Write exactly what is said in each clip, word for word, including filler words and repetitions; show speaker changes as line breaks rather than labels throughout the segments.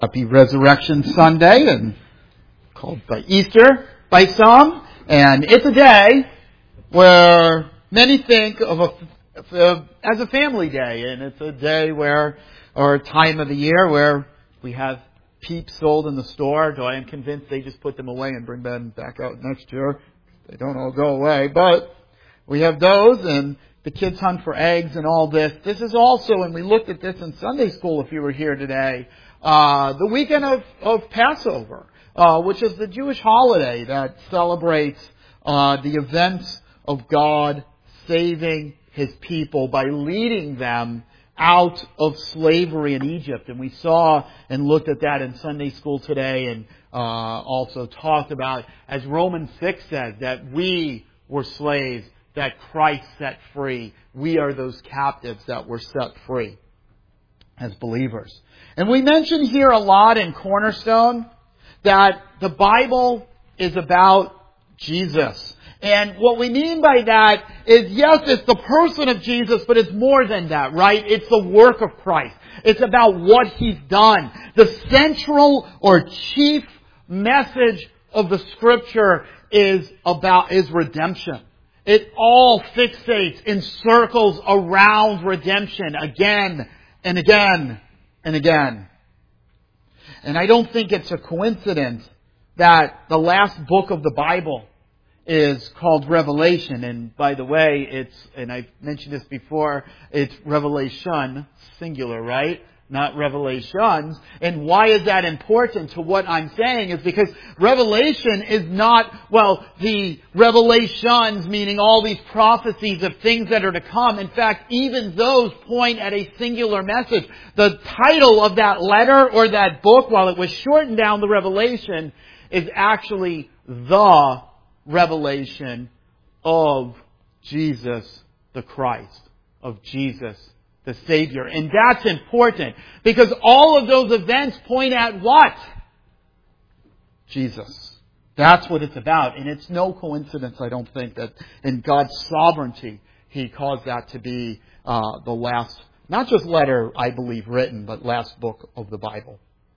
Happy Resurrection Sunday, and called by Easter by some. And it's a day where many think of a, as a family day, and it's a day where, or a time of the year where we have Peeps sold in the store. Though I am convinced they just put them away and bring them back out next year. They don't all go away, but we have those, and the kids hunt for eggs and all this. This is also, and we looked at this in Sunday school if you were here today, uh, the weekend of, of Passover, uh, which is the Jewish holiday that celebrates uh, the events of God saving His people by leading them out of slavery in Egypt. And we saw and looked at that in Sunday school today, and uh, also talked about, as Romans six says, that we were slaves that Christ set free. We are those captives that were set free as believers. And we mentioned here a lot in Cornerstone that the Bible is about Jesus. And what we mean by that is, yes, it's the person of Jesus, but it's more than that, right? It's the work of Christ. It's about what He's done. The central or chief message of the Scripture is about, is redemption. It all fixates in circles around redemption again and again and again. And I don't think it's a coincidence that the last book of the Bible is called Revelation. And by the way, it's, and I've mentioned this before, it's Revelation, singular, right? Not revelations. And why is that important to what I'm saying? Is because Revelation is not, well, the revelations, meaning all these prophecies of things that are to come. In fact, even those point at a singular message. The title of that letter or that book, while it was shortened down to Revelation, is actually the revelation of Jesus the Christ, of Jesus the Savior. And that's important because all of those events point at what? Jesus. That's what it's about. And it's no coincidence, I don't think, that in God's sovereignty He caused that to be uh, the last, not just letter, I believe, written, but last book of the Bible.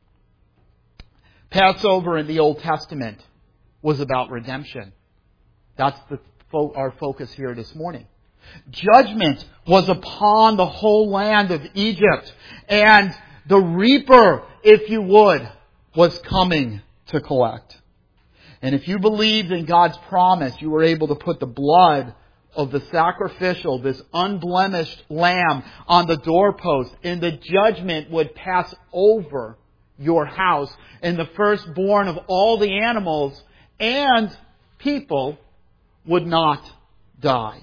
Passover in the Old Testament was about redemption. That's the, our focus here this morning. Judgment was upon the whole land of Egypt, and the reaper, if you would, was coming to collect. And if you believed in God's promise, you were able to put the blood of the sacrificial, this unblemished lamb, on the doorpost, and the judgment would pass over your house, and the firstborn of all the animals and people would not die.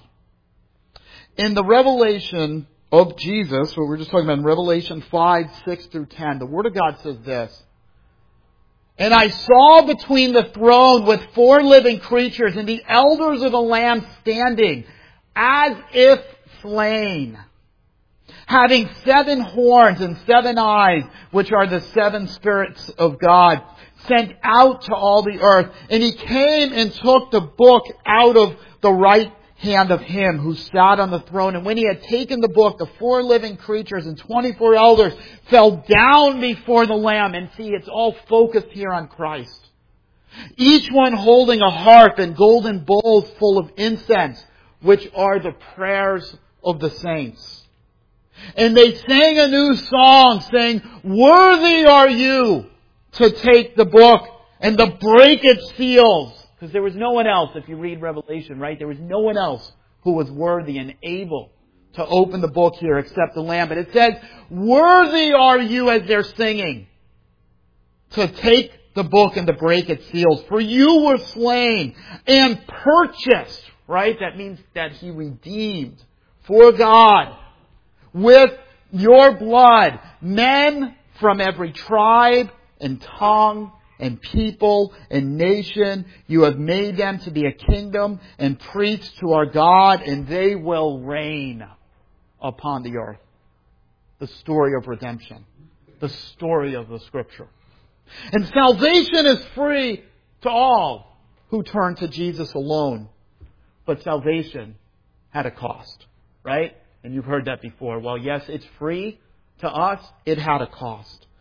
In the revelation of Jesus, what we're just talking about in Revelation five, six through ten, the Word of God says this: "And I saw between the throne with four living creatures and the elders of the Lamb standing as if slain, having seven horns and seven eyes, which are the seven spirits of God, sent out to all the earth. And He came and took the book out of the right hand of Him who sat on the throne. And when He had taken the book, the four living creatures and twenty-four elders fell down before the Lamb." And see, it's all focused here on Christ. "Each one holding a harp and golden bowls full of incense, which are the prayers of the saints. And they sang a new song, saying, 'Worthy are you to take the book and to break its seals.'" Because there was no one else, if you read Revelation, right? There was no one else who was worthy and able to open the book here except the Lamb. But it says, "Worthy are you," as they're singing, "to take the book and to break its seals. For you were slain and purchased," right? That means that He redeemed for God with your blood men from every tribe and tongue and people and nation. You have made them to be a kingdom and priests to our God, and they will reign upon the earth. The story of redemption. The story of the Scripture. And salvation is free to all who turn to Jesus alone. But salvation had a cost, right? And you've heard that before. Well, yes, it's free to us. It had a cost.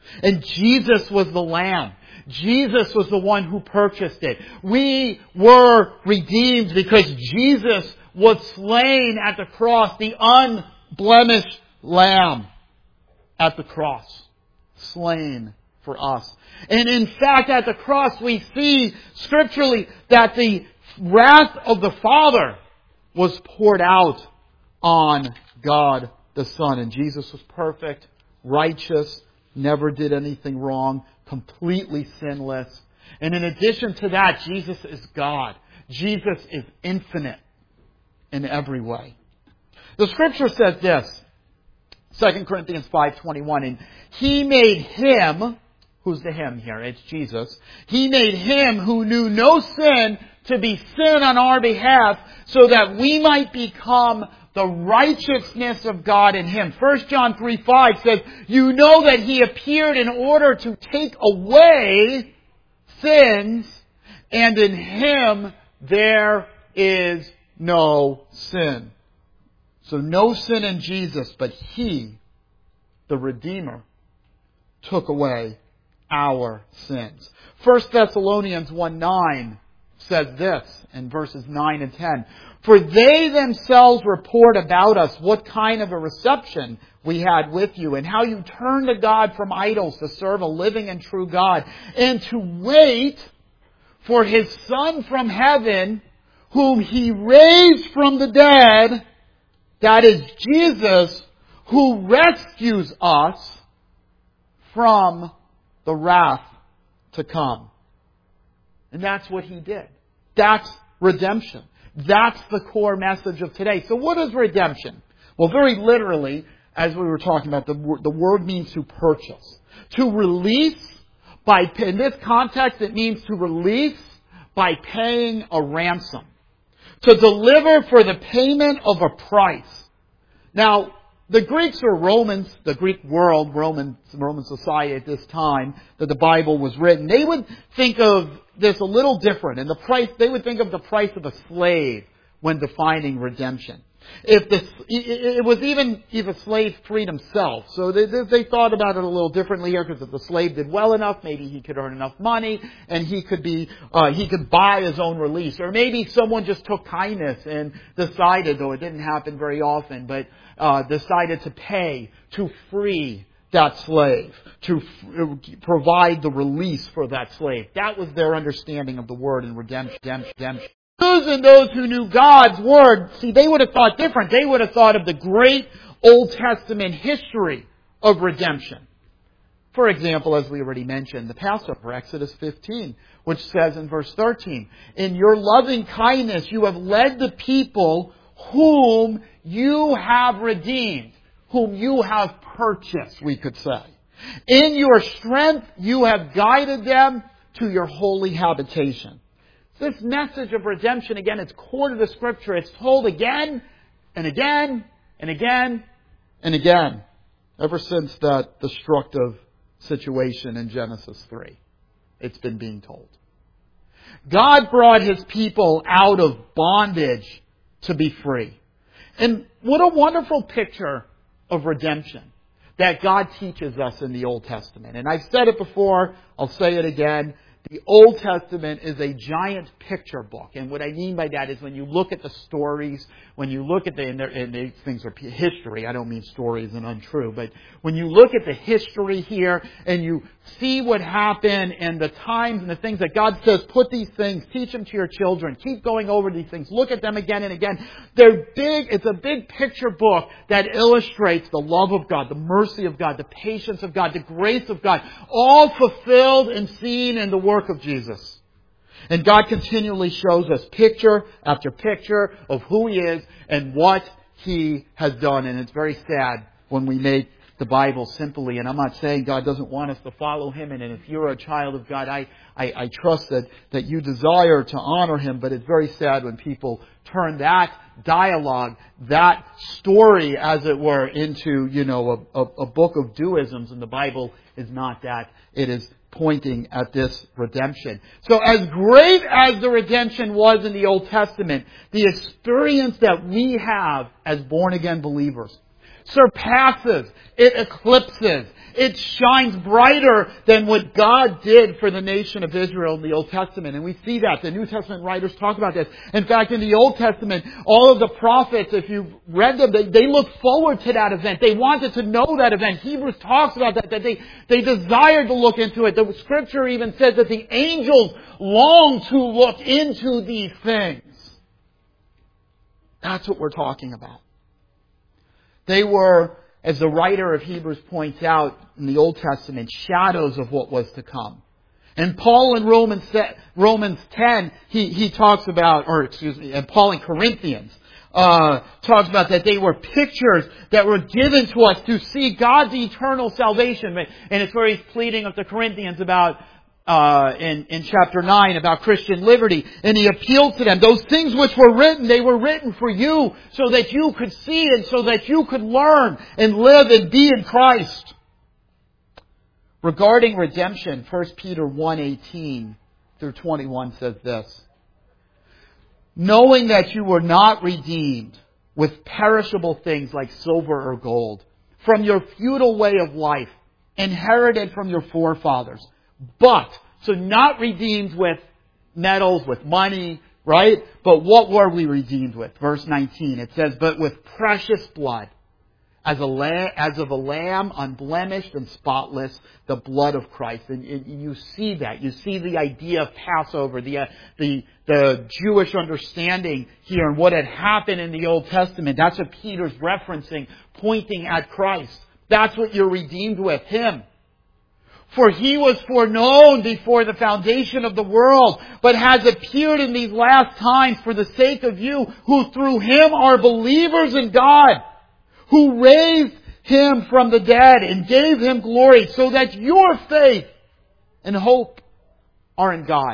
And Jesus was the Lamb. Jesus was the one who purchased it. We were redeemed because Jesus was slain at the cross, the unblemished Lamb at the cross, slain for us. And in fact, at the cross, we see scripturally that the wrath of the Father was poured out on God the Son. And Jesus was perfect, righteous, never did anything wrong, completely sinless. And in addition to that, Jesus is God. Jesus is infinite in every way. The Scripture says this, Second Corinthians five twenty-one, and He made Him, who's the Him here? It's Jesus. He made Him who knew no sin to be sin on our behalf so that we might become the righteousness of God in Him. First John three five says, you know that He appeared in order to take away sins, and in Him there is no sin. So no sin in Jesus, but He, the Redeemer, took away our sins. First Thessalonians one nine says this in verses nine and ten. For they themselves report about us what kind of a reception we had with you, and how you turned to God from idols to serve a living and true God, and to wait for His Son from heaven, whom He raised from the dead, that is Jesus, who rescues us from the wrath to come. And that's what He did. That's redemption. That's the core message of today. So what is redemption? Well, very literally, as we were talking about, the word, the word means to purchase. To release by, in this context, it means to release by paying a ransom. To deliver for the payment of a price. Now, the Greeks or Romans, the Greek world, Roman, Roman society at this time that the Bible was written, they would think of this a little different. And the price, they would think of the price of a slave when defining redemption. If the, it was even if a slave freed himself. So they, they thought about it a little differently here, because if the slave did well enough, maybe he could earn enough money and he could be, uh, he could buy his own release. Or maybe someone just took kindness and decided, though it didn't happen very often, but uh, decided to pay to free that slave, to f- provide the release for that slave. That was their understanding of the word in redemption. redemption. Those and those who knew God's Word, see, they would have thought different. They would have thought of the great Old Testament history of redemption. For example, as we already mentioned, the Passover, Exodus fifteen, which says in verse thirteen, in your loving kindness you have led the people whom you have redeemed, whom you have purchased, we could say. In your strength you have guided them to your holy habitation. This message of redemption, again, it's core to the Scripture. It's told again and again and again and again, ever since that destructive situation in Genesis three. It's been being told. God brought His people out of bondage to be free. And what a wonderful picture of redemption that God teaches us in the Old Testament. And I've said it before, I'll say it again. The Old Testament is a giant picture book. And what I mean by that is when you look at the stories, when you look at the, and, and these things are history, I don't mean stories and untrue, but when you look at the history here and you see what happened and the times and the things that God says, put these things, teach them to your children, keep going over these things, look at them again and again. They're big, it's a big picture book that illustrates the love of God, the mercy of God, the patience of God, the grace of God, all fulfilled and seen in the work of Jesus. And God continually shows us picture after picture of who He is and what He has done. And it's very sad when we make the Bible simply, and I'm not saying God doesn't want us to follow Him, and if you're a child of God, I, I, I trust that, that you desire to honor Him, but it's very sad when people turn that dialogue, that story, as it were, into, you know, a, a, a book of doisms, and the Bible is not that. It is pointing at this redemption. So as great as the redemption was in the Old Testament, the experience that we have as born-again believers surpasses, it eclipses, it shines brighter than what God did for the nation of Israel in the Old Testament. And we see that. The New Testament writers talk about this. In fact, in the Old Testament, all of the prophets, if you've read them, they, they look forward to that event. They wanted to know that event. Hebrews talks about that, that they, they desired to look into it. The Scripture even says that the angels long to look into these things. That's what we're talking about. They were, as the writer of Hebrews points out in the Old Testament, shadows of what was to come. And Paul in Romans Romans ten, he, he talks about, or excuse me, and Paul in Corinthians uh, talks about that they were pictures that were given to us to see God's eternal salvation. And it's where he's pleading with the Corinthians about Uh, in, in chapter nine about Christian liberty. And he appealed to them. Those things which were written, they were written for you so that you could see and so that you could learn and live and be in Christ. Regarding redemption, First Peter one eighteen through twenty-one says this. Knowing that you were not redeemed with perishable things like silver or gold from your futile way of life, inherited from your forefathers, but, so not redeemed with metals, with money, right? But what were we redeemed with? Verse nineteen, it says, but with precious blood, as a lamb, as of a lamb, unblemished and spotless, the blood of Christ. And, and you see that. You see the idea of Passover, the, uh, the, the Jewish understanding here and what had happened in the Old Testament. That's what Peter's referencing, pointing at Christ. That's what you're redeemed with, Him. For He was foreknown before the foundation of the world, but has appeared in these last times for the sake of you, who through Him are believers in God, who raised Him from the dead and gave Him glory, so that your faith and hope are in God.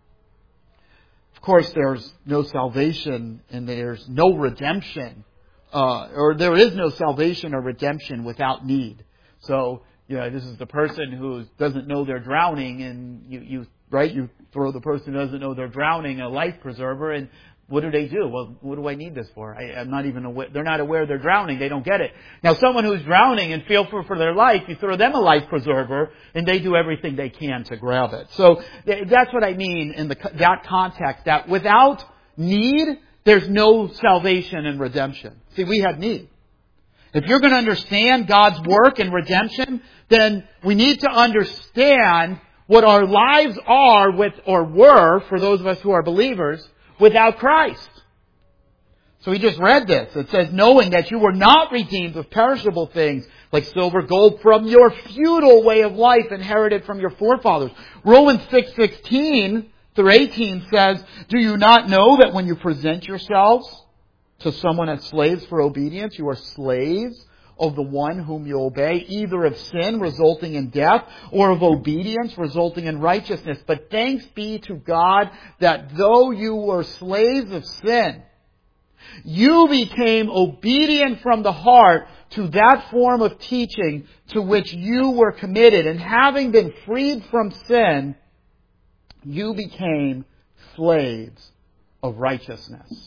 Of course, there's no salvation and there's no redemption, uh, or there is no salvation or redemption without need. So, you know, this is the person who doesn't know they're drowning, and you, you, right, you throw the person who doesn't know they're drowning a life preserver, and what do they do? Well, what do I need this for? I, I'm not even aware. They're not aware they're drowning. They don't get it. Now, someone who's drowning and feel for, for their life, you throw them a life preserver, and they do everything they can to grab it. So that's what I mean in the, that context, that without need, there's no salvation and redemption. See, we have need. If you're going to understand God's work and redemption, then we need to understand what our lives are with, or were, for those of us who are believers, without Christ. So we just read this. It says, knowing that you were not redeemed with perishable things like silver, gold, from your futile way of life inherited from your forefathers. Romans six sixteen through eighteen says, do you not know that when you present yourselves to someone as slaves for obedience, you are slaves of the one whom you obey, either of sin resulting in death or of obedience resulting in righteousness. But thanks be to God that though you were slaves of sin, you became obedient from the heart to that form of teaching to which you were committed. And having been freed from sin, you became slaves of righteousness.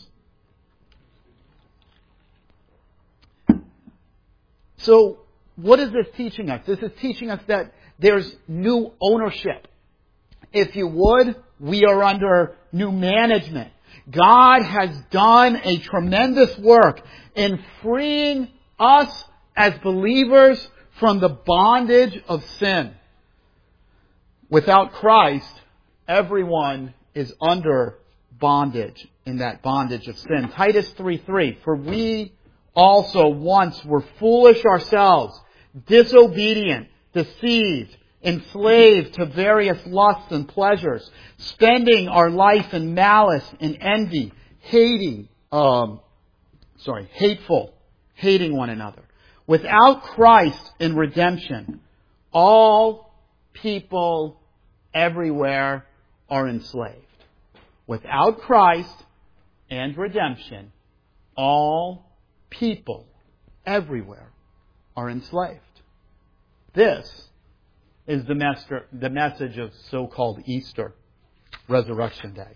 So, what is this teaching us? This is teaching us that there's new ownership. If you would, we are under new management. God has done a tremendous work in freeing us as believers from the bondage of sin. Without Christ, everyone is under bondage, in that bondage of sin. Titus three three, for we also once were foolish ourselves, disobedient, deceived, enslaved to various lusts and pleasures, spending our life in malice and envy, hating, um, sorry, hateful, hating one another. Without Christ in redemption, all people everywhere are enslaved. Without Christ and redemption, all people everywhere are enslaved. This is the, master, the message of so-called Easter, Resurrection Day.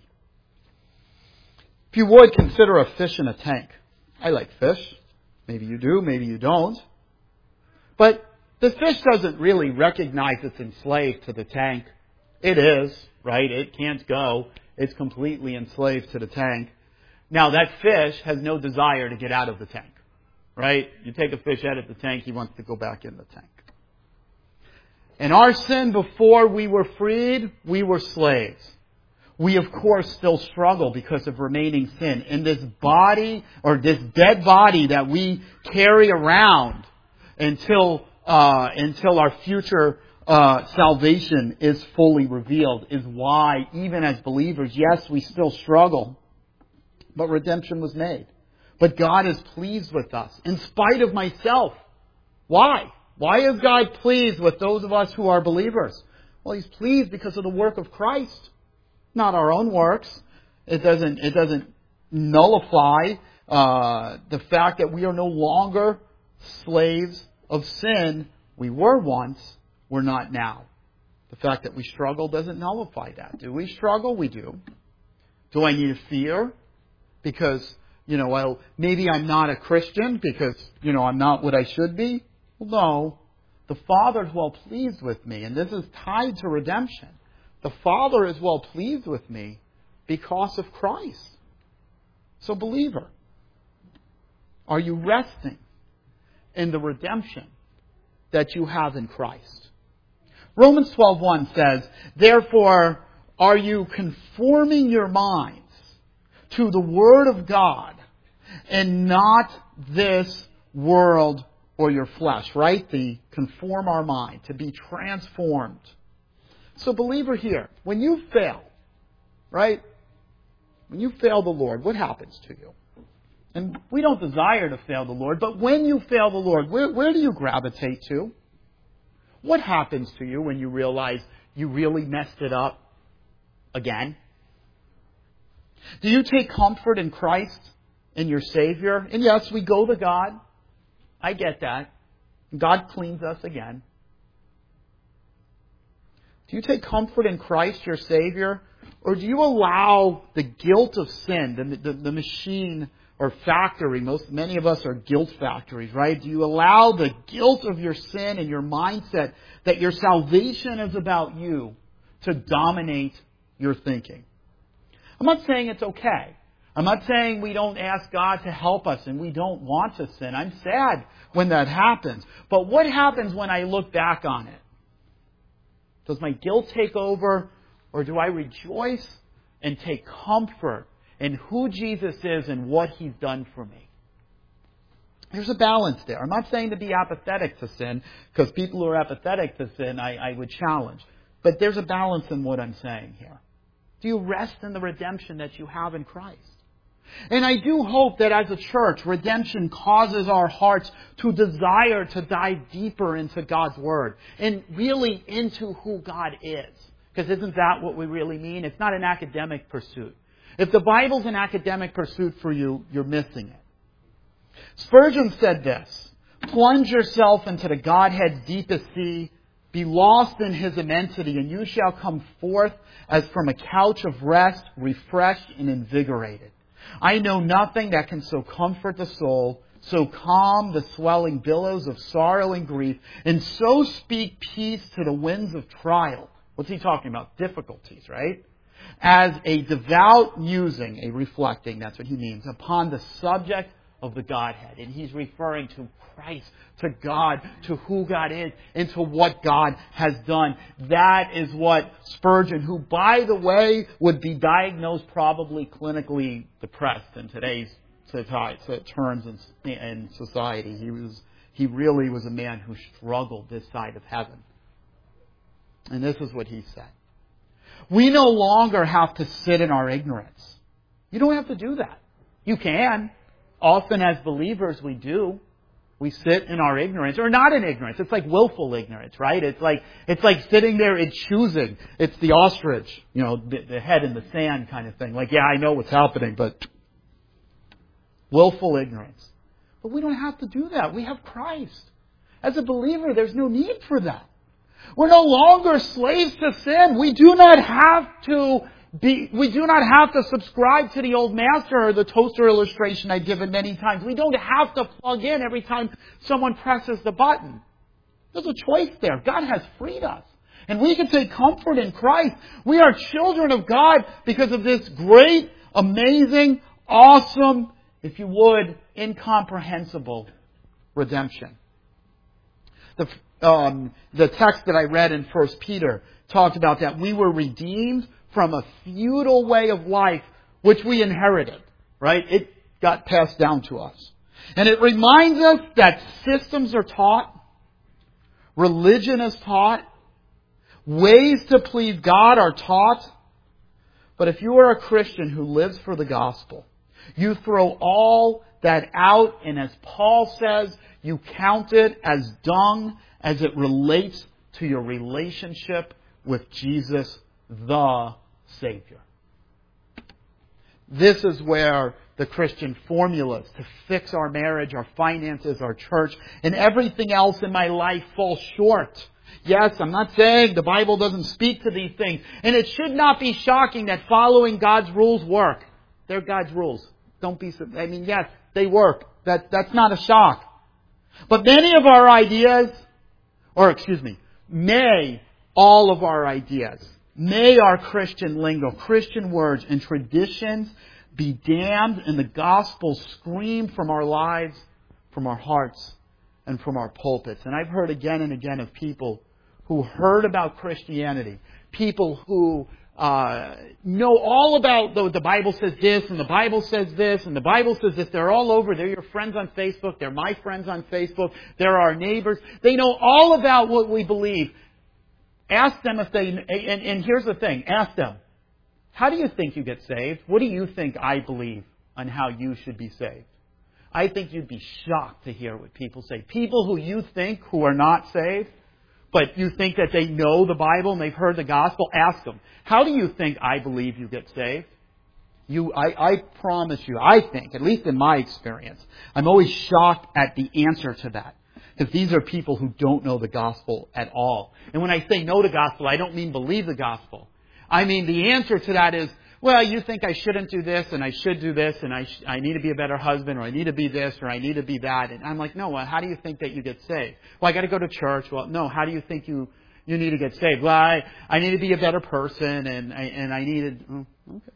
If you would, consider a fish in a tank. I like fish. Maybe you do, maybe you don't. But The fish doesn't really recognize it's enslaved to the tank. It is, right? It can't go. It's completely enslaved to the tank. Now, that fish has no desire to get out of the tank, right? You take a fish out of the tank, he wants to go back in the tank. In our sin, before we were freed, we were slaves. We, of course, still struggle because of remaining sin. In this body, or this dead body that we carry around until uh, until our future uh, salvation is fully revealed, is why, even as believers, yes, we still struggle, but redemption was made. But God is pleased with us, in spite of myself. Why? Why is God pleased with those of us who are believers? Well, He's pleased because of the work of Christ, not our own works. It doesn't, it doesn't nullify uh, the fact that we are no longer slaves of sin. We were once, we're not now. The fact that we struggle doesn't nullify that. Do we struggle? We do. Do I need to fear? Because, you know, well, maybe I'm not a Christian because, you know, I'm not what I should be? Well, no. The Father is well pleased with me, and this is tied to redemption. The Father is well pleased with me because of Christ. So, believer, are you resting in the redemption that you have in Christ? Romans twelve one says, "Therefore, are you conforming your minds to the Word of God and not this world or your flesh," right? The conform our mind, to be transformed. So, believer here, when you fail, right? When you fail the Lord, what happens to you? And we don't desire to fail the Lord, but when you fail the Lord, where, where do you gravitate to? What happens to you when you realize you really messed it up again? Do you take comfort in Christ, in your Savior? And yes, we go to God. I get that. God cleans us again. Do you take comfort in Christ, your Savior? Or do you allow the guilt of sin, the, the, the machine or factory, most many of us are guilt factories, right? Do you allow the guilt of your sin and your mindset that your salvation is about you to dominate your thinking? I'm not saying it's okay. I'm not saying we don't ask God to help us and we don't want to sin. I'm sad when that happens. But what happens when I look back on it? Does my guilt take over, or do I rejoice and take comfort in who Jesus is and what He's done for me? There's a balance there. I'm not saying to be apathetic to sin, because people who are apathetic to sin, I, I would challenge. But there's a balance in what I'm saying here. Do you rest in the redemption that you have in Christ? And I do hope that as a church, redemption causes our hearts to desire to dive deeper into God's Word and really into who God is. Because isn't that what we really mean? It's not an academic pursuit. If the Bible's an academic pursuit for you, you're missing it. Spurgeon said this: "Plunge yourself into the Godhead's deepest sea, be lost in His immensity, and you shall come forth as from a couch of rest, refreshed and invigorated. I know nothing that can so comfort the soul, so calm the swelling billows of sorrow and grief, and so speak peace to the winds of trial." What's he talking about? Difficulties, right? "As a devout musing," a reflecting, that's what he means, "upon the subject of the Godhead." And he's referring to Christ, to God, to who God is, and to what God has done. That is what Spurgeon, who, by the way, would be diagnosed probably clinically depressed in today's terms in society. He was, he really was a man who struggled this side of heaven. And this is what he said: "We no longer have to sit in our ignorance." You don't have to do that. You can. Often as believers we do. We sit in our ignorance, or not in ignorance. It's like willful ignorance, right? It's like it's like sitting there and choosing. It's the ostrich, you know, the, the head in the sand kind of thing. Like, yeah, I know what's happening, but willful ignorance. But we don't have to do that. We have Christ. As a believer, there's no need for that. We're no longer slaves to sin. We do not have to be, we do not have to subscribe to the old master, or the toaster illustration I've given many times. We don't have to plug in every time someone presses the button. There's a choice there. God has freed us. And we can take comfort in Christ. We are children of God because of this great, amazing, awesome, if you would, incomprehensible redemption. The, um, the text that I read in First Peter talked about that we were redeemed from a feudal way of life which we inherited, right? It got passed down to us. And it reminds us that systems are taught, religion is taught, ways to please God are taught. But if you are a Christian who lives for the gospel, you throw all that out, and as Paul says, you count it as dung as it relates to your relationship with Jesus, the Savior. This is where the Christian formulas to fix our marriage, our finances, our church, and everything else in my life fall short. Yes, I'm not saying the Bible doesn't speak to these things. And it should not be shocking that following God's rules work. They're God's rules. Don't be, I mean, yes, they work. That, that's not a shock. But many of our ideas, or excuse me, may all of our ideas, may our Christian lingo, Christian words and traditions be damned and the gospel scream from our lives, from our hearts, and from our pulpits. And I've heard again and again of people who heard about Christianity, people who uh, know all about the, the Bible says this and the Bible says this and the Bible says this. They're all over. They're your friends on Facebook. They're my friends on Facebook. They're our neighbors. They know all about what we believe. Ask them if they, and, and here's the thing, ask them, how do you think you get saved? What do you think I believe on how you should be saved? I think you'd be shocked to hear what people say. People who you think who are not saved, but you think that they know the Bible and they've heard the gospel, ask them, how do you think I believe you get saved? You, I, I promise you, I think, at least in my experience, I'm always shocked at the answer to that. Because these are people who don't know the gospel at all. And when I say know the gospel, I don't mean believe the gospel. I mean the answer to that is, well, you think I shouldn't do this, and I should do this, and I sh- I need to be a better husband, or I need to be this, or I need to be that. And I'm like, no, well, how do you think that you get saved? Well, I got to go to church. Well, no, how do you think you, you need to get saved? Well, I, I need to be a better person, and I, and I need to... Oh, okay.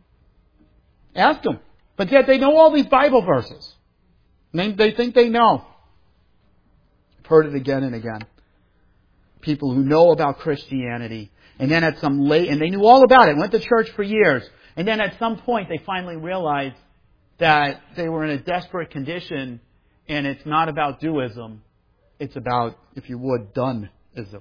Ask them. But yet they know all these Bible verses. They, they think they know. I've heard it again and again. People who know about Christianity, and then at some late, and they knew all about it, went to church for years, and then at some point they finally realized that they were in a desperate condition, and it's not about doism, it's about, if you would, done-ism.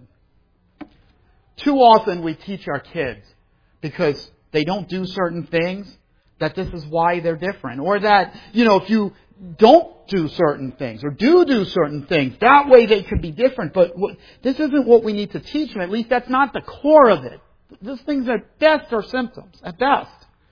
Too often we teach our kids, because they don't do certain things, that this is why they're different. Or that, you know, if you don't do certain things, or do do certain things, that way they could be different. But what, this isn't what we need to teach them. At least that's not the core of it. These things at best are symptoms, at best.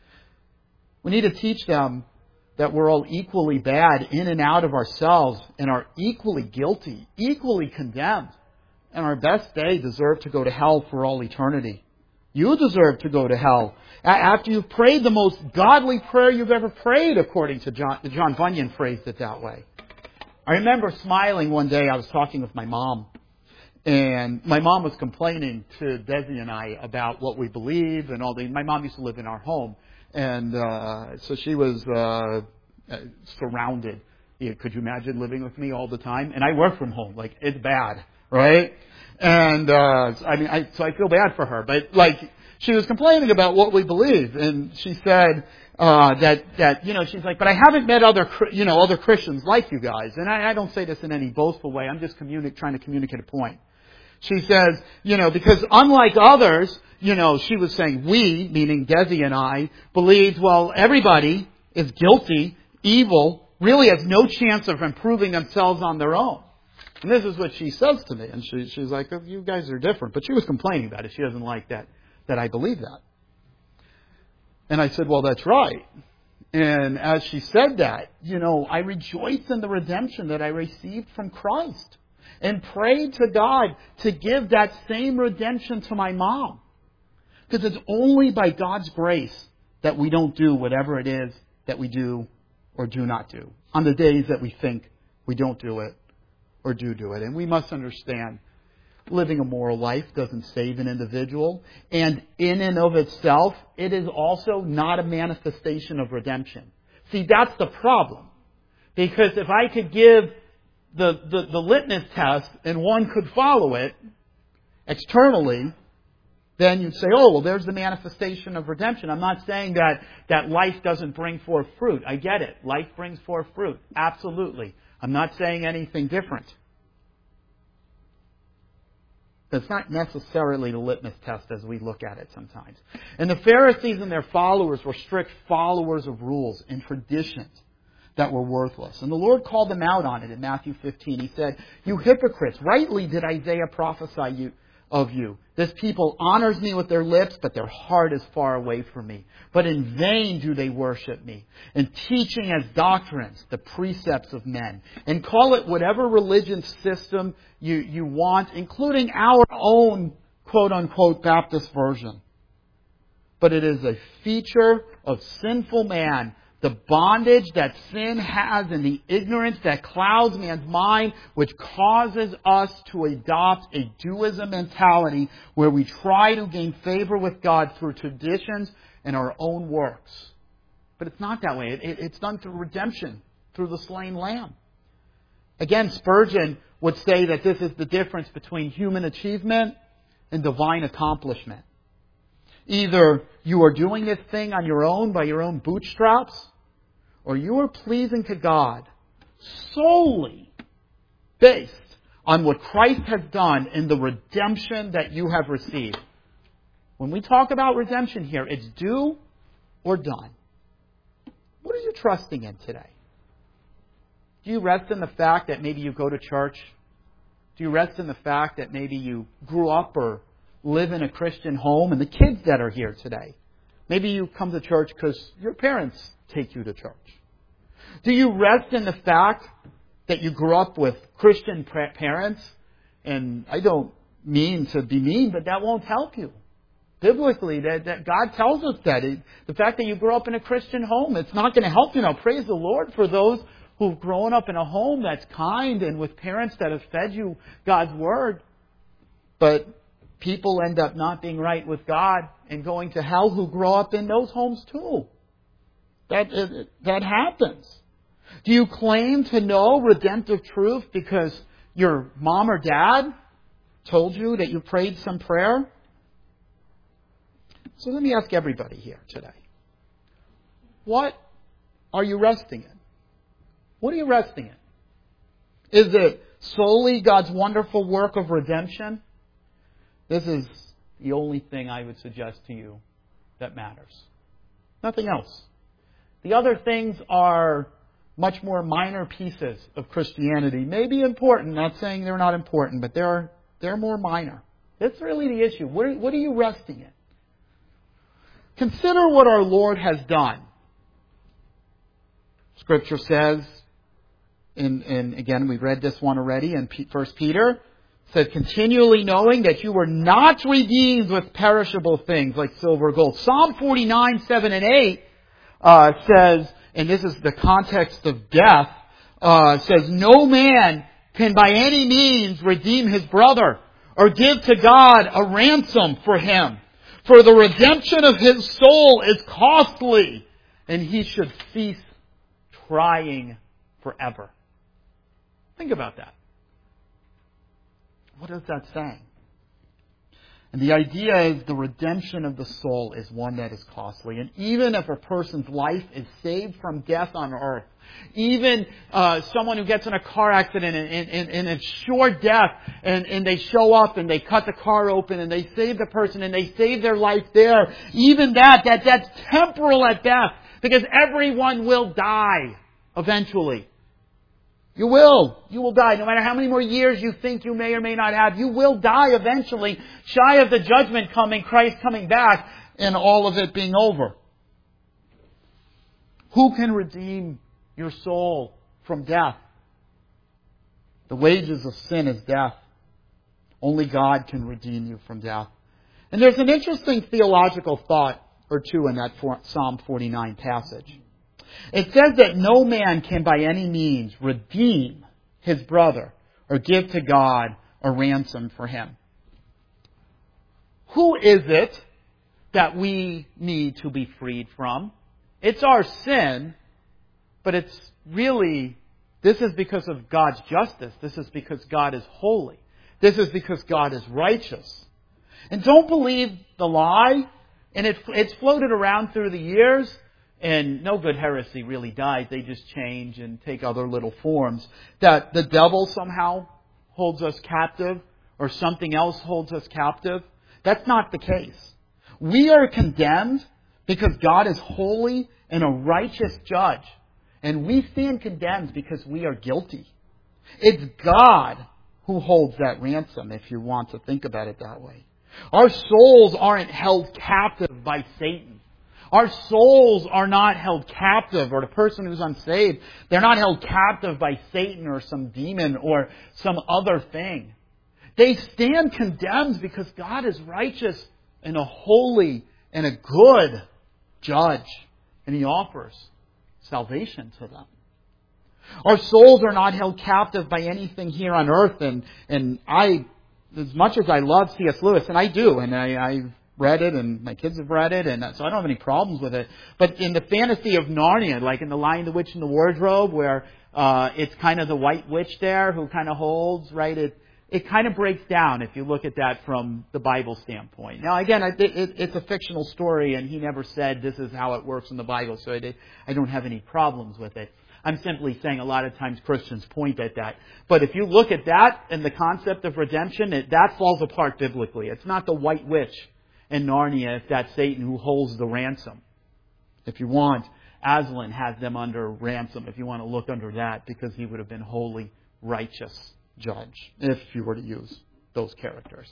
We need to teach them that we're all equally bad in and out of ourselves and are equally guilty, equally condemned. And our best day deserve to go to hell for all eternity. You deserve to go to hell after you've prayed the most godly prayer you've ever prayed, according to John, John Bunyan phrased it that way. I remember smiling one day. I was talking with my mom, and my mom was complaining to Desi and I about what we believe and all the. My mom used to live in our home, and uh, so she was uh, surrounded. Yeah, could you imagine living with me all the time? And I work from home. Like, it's bad, right? And, uh, I mean, I, so I feel bad for her. But, like, she was complaining about what we believe. And she said, uh, that, that, you know, she's like, but I haven't met other, you know, other Christians like you guys. And I, I don't say this in any boastful way. I'm just communi- trying to communicate a point. She says, you know, because unlike others, you know, she was saying we, meaning Desi and I, believed, well, everybody is guilty, evil, really has no chance of improving themselves on their own. And this is what she says to me. And she, she's like, oh, you guys are different. But she was complaining about it. She doesn't like that, that I believe that. And I said, well, that's right. And as she said that, you know, I rejoiced in the redemption that I received from Christ. And prayed to God to give that same redemption to my mom. Because it's only by God's grace that we don't do whatever it is that we do or do not do. On the days that we think we don't do it or do do it. And we must understand living a moral life doesn't save an individual. And in and of itself, it is also not a manifestation of redemption. See, that's the problem. Because if I could give the, the, the litmus test and one could follow it externally, then you'd say, oh, well, there's the manifestation of redemption. I'm not saying that, that life doesn't bring forth fruit. I get it. Life brings forth fruit. Absolutely. I'm not saying anything different. It's not necessarily the litmus test as we look at it sometimes. And the Pharisees and their followers were strict followers of rules and traditions that were worthless. And the Lord called them out on it in Matthew fifteen. He said, you hypocrites, rightly did Isaiah prophesy you of you. This people honors me with their lips, but their heart is far away from me. But in vain do they worship me, and teaching as doctrines the precepts of men. And call it whatever religion system you, you want, including our own quote-unquote Baptist version. But it is a feature of sinful man, the bondage that sin has and the ignorance that clouds man's mind, which causes us to adopt a dualism mentality where we try to gain favor with God through traditions and our own works. But it's not that way. It, it, it's done through redemption, through the slain lamb. Again, Spurgeon would say that this is the difference between human achievement and divine accomplishment. Either you are doing this thing on your own by your own bootstraps, or you are pleasing to God solely based on what Christ has done in the redemption that you have received. When we talk about redemption here, it's do or done. What are you trusting in today? Do you rest in the fact that maybe you go to church? Do you rest in the fact that maybe you grew up or live in a Christian home? And the kids that are here today, maybe you come to church because your parents take you to church. Do you rest in the fact that you grew up with Christian parents? And I don't mean to be mean, but that won't help you. Biblically, that, that God tells us that. It, the fact that you grew up in a Christian home, it's not going to help you. Now, praise the Lord for those who've grown up in a home that's kind and with parents that have fed you God's Word. But people end up not being right with God and going to hell who grow up in those homes too. That, that happens. Do you claim to know redemptive truth because your mom or dad told you that you prayed some prayer? So let me ask everybody here today. What are you resting in? What are you resting in? Is it solely God's wonderful work of redemption? This is the only thing I would suggest to you that matters. Nothing else. The other things are much more minor pieces of Christianity. Maybe important, not saying they're not important, but they're, they're more minor. That's really the issue. What are, what are you resting in? Consider what our Lord has done. Scripture says, and, and again, we've read this one already in First Peter, says, continually knowing that you were not redeemed with perishable things like silver or gold. Psalm forty-nine, seven and eight uh, says, and this is the context of death, uh, says, no man can by any means redeem his brother or give to God a ransom for him. For the redemption of his soul is costly, and he should cease trying forever. Think about that. What is that saying? And the idea is the redemption of the soul is one that is costly. And even if a person's life is saved from death on earth, even uh, someone who gets in a car accident and, and, and, and it's sure death, and, and they show up and they cut the car open and they save the person and they save their life there, even that, that that's temporal at best, because everyone will die eventually. You will. You will die. No matter how many more years you think you may or may not have, you will die eventually, shy of the judgment coming, Christ coming back, and all of it being over. Who can redeem your soul from death? The wages of sin is death. Only God can redeem you from death. And there's an interesting theological thought or two in that Psalm forty-nine passage. It says that no man can by any means redeem his brother or give to God a ransom for him. Who is it that we need to be freed from? It's our sin, but it's really, this is because of God's justice. This is because God is holy. This is because God is righteous. And don't believe the lie. And it, it's floated around through the years. And no good heresy really dies. They just change and take other little forms. That the devil somehow holds us captive or something else holds us captive. That's not the case. We are condemned because God is holy and a righteous judge. And we stand condemned because we are guilty. It's God who holds that ransom, if you want to think about it that way. Our souls aren't held captive by Satan. Our souls are not held captive, or the person who's unsaved, they're not held captive by Satan or some demon or some other thing. They stand condemned because God is righteous and a holy and a good judge. And He offers salvation to them. Our souls are not held captive by anything here on earth. And, and I, as much as I love C S Lewis, and I do, and I, I've read it, and my kids have read it, and so I don't have any problems with it. But in the fantasy of Narnia, like in The Lion, the Witch, and the Wardrobe, where uh, it's kind of the white witch there who kind of holds, right? It it kind of breaks down if you look at that from the Bible standpoint. Now, again, it, it, it's a fictional story, and he never said this is how it works in the Bible, so I, I don't have any problems with it. I'm simply saying a lot of times Christians point at that. But if you look at that and the concept of redemption, it, that falls apart biblically. It's not the white witch in Narnia if that's Satan who holds the ransom. If you want, Aslan has them under ransom, if you want to look under that, because he would have been holy, righteous judge, if you were to use those characters.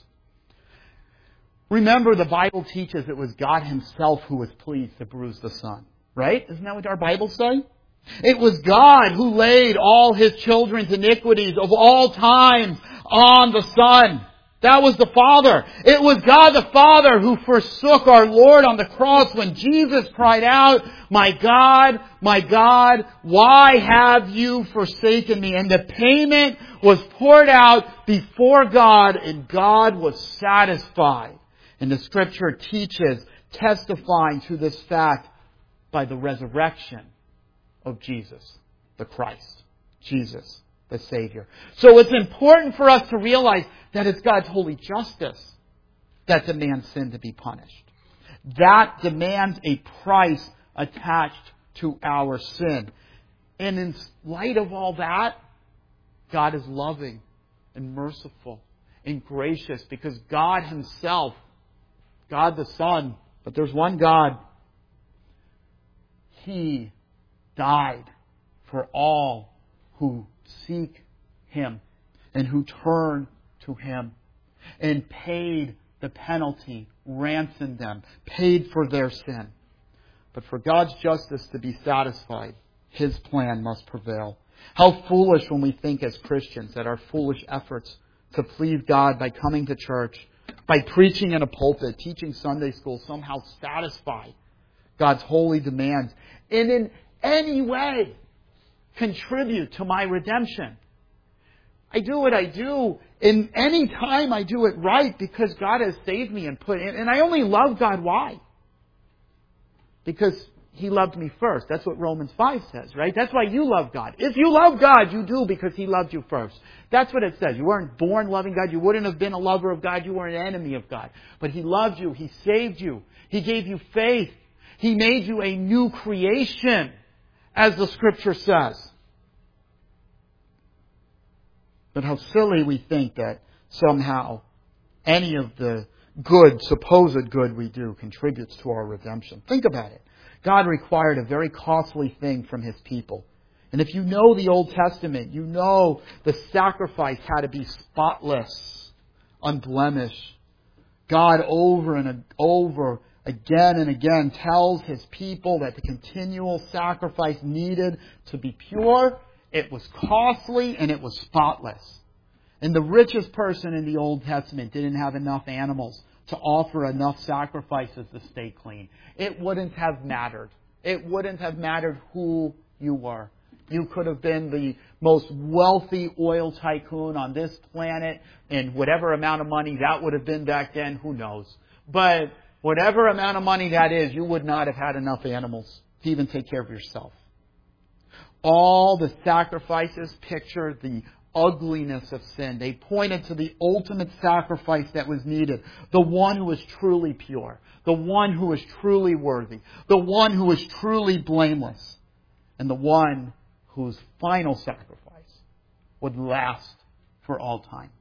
Remember, the Bible teaches it was God Himself who was pleased to bruise the Son. Right? Isn't that what our Bibles say? It was God who laid all His children's iniquities of all times on the Son. That was the Father. It was God the Father who forsook our Lord on the cross when Jesus cried out, "My God, my God, why have you forsaken me?" And the payment was poured out before God, and God was satisfied. And the Scripture teaches, testifying to this fact by the resurrection of Jesus, the Christ, Jesus, the Savior. So it's important for us to realize that it's God's holy justice that demands sin to be punished. That demands a price attached to our sin. And in light of all that, God is loving and merciful and gracious because God Himself, God the Son, but there's one God, He died for all who seek Him and who turn to Him, and paid the penalty, ransomed them, paid for their sin. But for God's justice to be satisfied, His plan must prevail. How foolish when we think as Christians that our foolish efforts to please God by coming to church, by preaching in a pulpit, teaching Sunday school, somehow satisfy God's holy demands, and in any way contribute to my redemption. I do what I do, and any time I do it right because God has saved me and put in. And I only love God. Why? Because He loved me first. That's what Romans five says, right? That's why you love God. If you love God, you do because He loved you first. That's what it says. You weren't born loving God. You wouldn't have been a lover of God. You were an enemy of God. But He loved you. He saved you. He gave you faith. He made you a new creation, as the Scripture says. But how silly we think that somehow any of the good, supposed good we do contributes to our redemption. Think about it. God required a very costly thing from His people. And if you know the Old Testament, you know the sacrifice had to be spotless, unblemished. God over and over again and again tells His people that the continual sacrifice needed to be pure, it was costly, and it was spotless. And the richest person in the Old Testament didn't have enough animals to offer enough sacrifices to stay clean. It wouldn't have mattered. It wouldn't have mattered who you were. You could have been the most wealthy oil tycoon on this planet, and whatever amount of money that would have been back then, who knows. But whatever amount of money that is, you would not have had enough animals to even take care of yourself. All the sacrifices picture the ugliness of sin. They pointed to the ultimate sacrifice that was needed. The one who was truly pure. The one who was truly worthy. The one who was truly blameless. And the one whose final sacrifice would last for all time.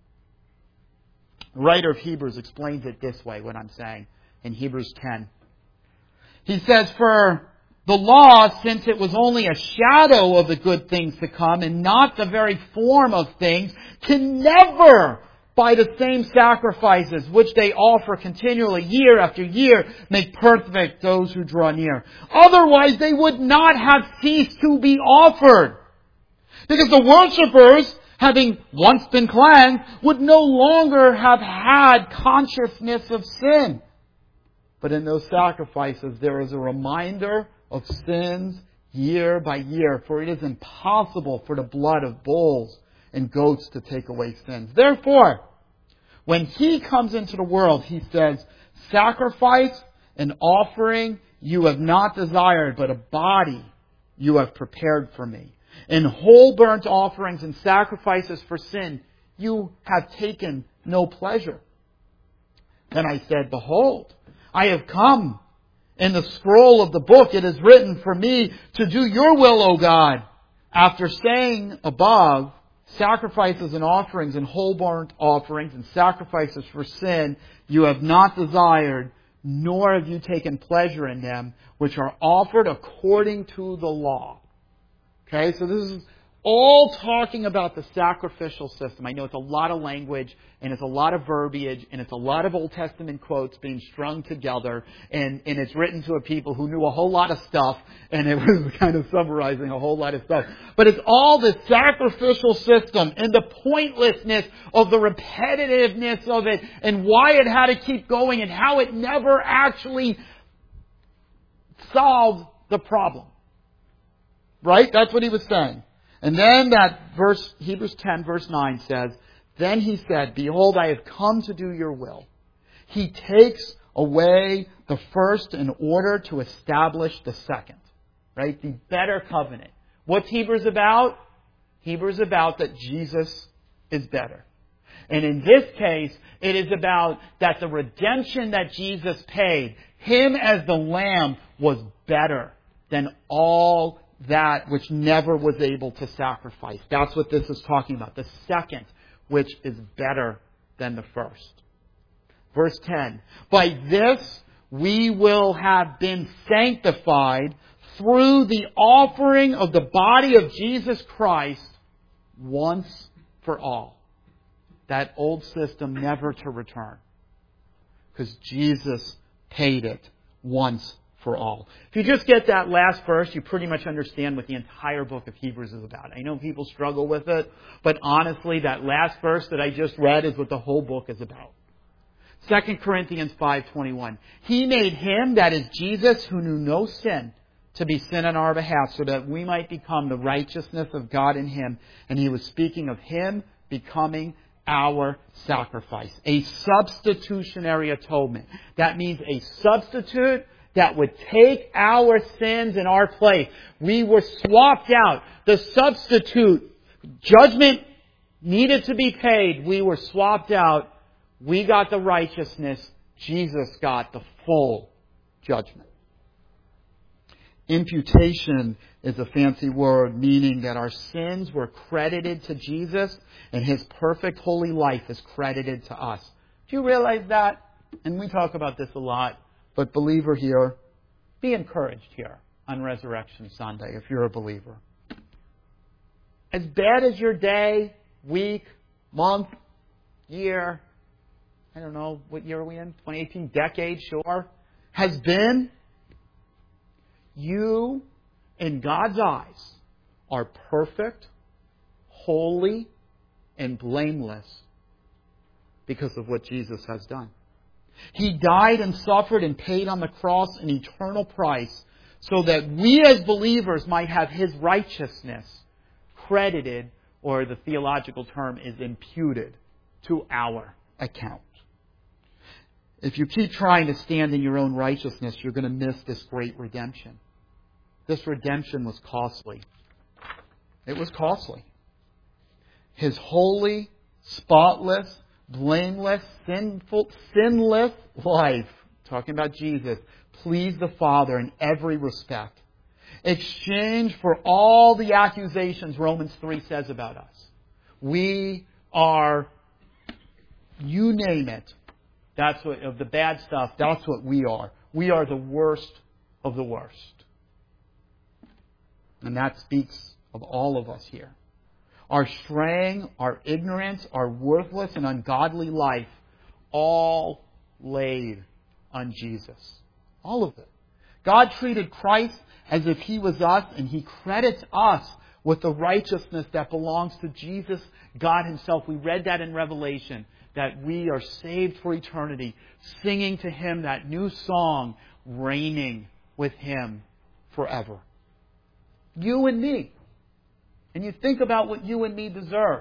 The writer of Hebrews explains it this way, what I'm saying, in Hebrews ten. He says, for the law, since it was only a shadow of the good things to come and not the very form of things, can never, by the same sacrifices which they offer continually year after year, make perfect those who draw near. Otherwise, they would not have ceased to be offered. Because the worshippers, having once been cleansed, would no longer have had consciousness of sin. But in those sacrifices, there is a reminder of sins year by year, for it is impossible for the blood of bulls and goats to take away sins. Therefore, when He comes into the world, He says, sacrifice and offering you have not desired, but a body you have prepared for me. In whole burnt offerings and sacrifices for sin, you have taken no pleasure. Then I said, behold, I have come. In the scroll of the book it is written for me to do your will, O God. After saying above, sacrifices and offerings and whole burnt offerings and sacrifices for sin you have not desired, nor have you taken pleasure in them, which are offered according to the law. Okay, so this is all talking about the sacrificial system. I know it's a lot of language, and it's a lot of verbiage, and it's a lot of Old Testament quotes being strung together, and, and it's written to a people who knew a whole lot of stuff, and it was kind of summarizing a whole lot of stuff. But it's all the sacrificial system, and the pointlessness of the repetitiveness of it, and why it had to keep going, and how it never actually solved the problem. Right? That's what he was saying. And then that verse, Hebrews ten verse nine says, then He said, behold, I have come to do your will. He takes away the first in order to establish the second. Right? The better covenant. What's Hebrews about? Hebrews about that Jesus is better. And in this case, it is about that the redemption that Jesus paid, Him as the Lamb, was better than all that which never was able to sacrifice. That's what this is talking about. The second, which is better than the first. Verse ten. By this we will have been sanctified through the offering of the body of Jesus Christ once for all. That old system never to return. Because Jesus paid it once for all. If you just get that last verse, you pretty much understand what the entire book of Hebrews is about. I know people struggle with it, but honestly, that last verse that I just read is what the whole book is about. Second Corinthians five twenty-one. He made Him, that is Jesus, who knew no sin, to be sin on our behalf, so that we might become the righteousness of God in Him. And He was speaking of Him becoming our sacrifice. A substitutionary atonement. That means a substitute that would take our sins in our place. We were swapped out. The substitute, judgment needed to be paid. We were swapped out. We got the righteousness. Jesus got the full judgment. Imputation is a fancy word meaning that our sins were credited to Jesus and His perfect holy life is credited to us. Do you realize that? And we talk about this a lot. But believer here, be encouraged here on Resurrection Sunday if you're a believer. As bad as your day, week, month, year, I don't know, what year are we in? twenty eighteen, decade, sure, has been, you, in God's eyes, are perfect, holy, and blameless because of what Jesus has done. He died and suffered and paid on the cross an eternal price so that we as believers might have His righteousness credited, or the theological term is imputed, to our account. If you keep trying to stand in your own righteousness, you're going to miss this great redemption. This redemption was costly. It was costly. His holy, spotless, blameless, sinful, sinless life, talking about Jesus, pleased the Father in every respect. Exchanged for all the accusations Romans three says about us. We are, you name it, that's what, of the bad stuff, that's what we are. We are the worst of the worst. And that speaks of all of us here. Our straying, our ignorance, our worthless and ungodly life, all laid on Jesus. All of it. God treated Christ as if He was us, and He credits us with the righteousness that belongs to Jesus, God Himself. We read that in Revelation, that we are saved for eternity, singing to Him that new song, reigning with Him forever. You and me. And you think about what you and me deserve.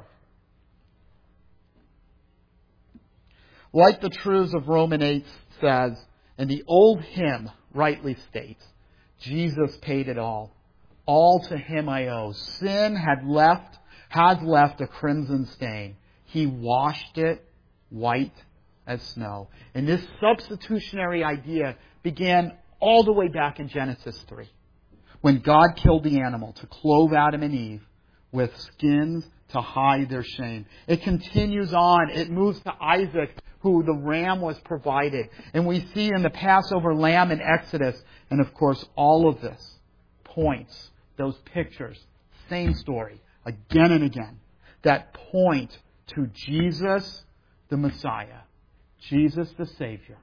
Like the truths of Romans eight says, and the old hymn rightly states, Jesus paid it all. All to Him I owe. Sin had left, has left a crimson stain. He washed it white as snow. And this substitutionary idea began all the way back in Genesis three. When God killed the animal to clothe Adam and Eve with skins to hide their shame. It continues on. It moves to Isaac, who the ram was provided. And we see in the Passover lamb in Exodus. And of course, all of this points, those pictures, same story, again and again, that point to Jesus the Messiah, Jesus the Savior,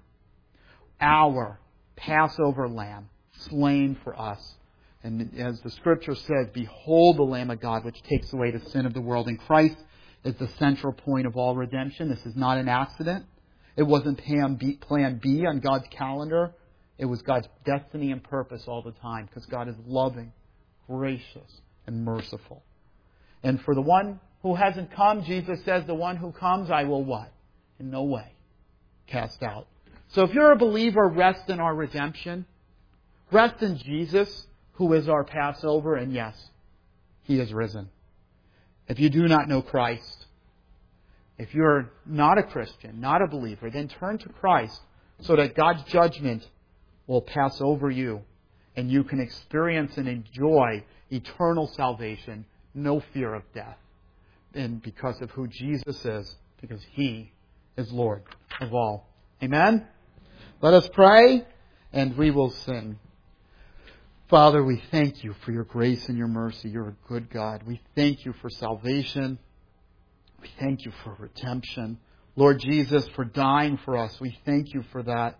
our Passover lamb, slain for us. And as the Scripture says, behold the Lamb of God, which takes away the sin of the world. And Christ is the central point of all redemption. This is not an accident. It wasn't plan B, plan B on God's calendar. It was God's destiny and purpose all the time, because God is loving, gracious, and merciful. And for the one who hasn't come, Jesus says, the one who comes, I will what? In no way cast out. So if you're a believer, rest in our redemption. Rest in Jesus, who is our Passover, and yes, He is risen. If you do not know Christ, if you're not a Christian, not a believer, then turn to Christ so that God's judgment will pass over you and you can experience and enjoy eternal salvation, no fear of death. And because of who Jesus is, because He is Lord of all. Amen? Let us pray and we will sing. Father, we thank You for Your grace and Your mercy. You're a good God. We thank You for salvation. We thank You for redemption. Lord Jesus, for dying for us. We thank You for that.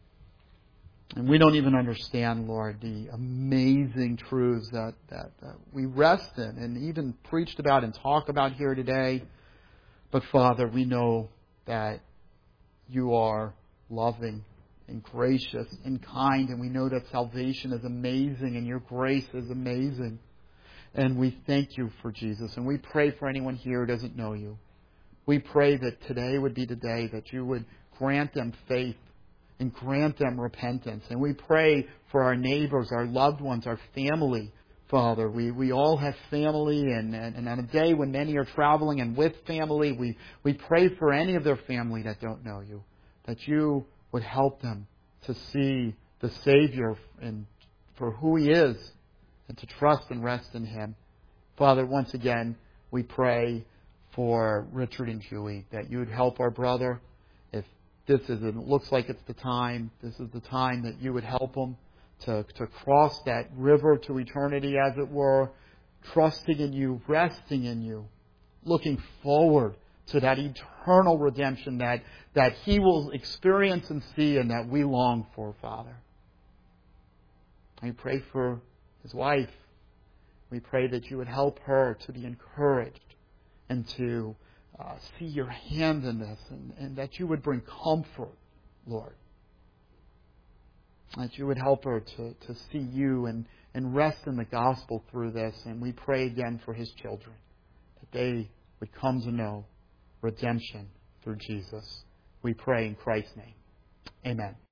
And we don't even understand, Lord, the amazing truths that, that, that we rest in and even preached about and talk about here today. But Father, we know that You are loving and gracious and kind, and we know that salvation is amazing and Your grace is amazing. And we thank You for Jesus. And we pray for anyone here who doesn't know You. We pray that today would be the day that You would grant them faith and grant them repentance. And we pray for our neighbors, our loved ones, our family, Father. We we all have family, and, and, and on a day when many are traveling and with family, we, we pray for any of their family that don't know You, that You would help them to see the Savior and for who He is, and to trust and rest in Him. Father, once again, we pray for Richard and Julie, that You would help our brother. If this is, it looks like it's the time, this is the time that You would help him to, to cross that river to eternity, as it were, trusting in You, resting in You, looking forward to that eternal redemption that, that he will experience and see and that we long for, Father. I pray for his wife. We pray that You would help her to be encouraged and to uh, see Your hand in this, and, and that You would bring comfort, Lord. that you would help her to, to see you and, and rest in the gospel through this. And we pray again for his children, that they would come to know redemption through Jesus. We pray in Christ's name. Amen.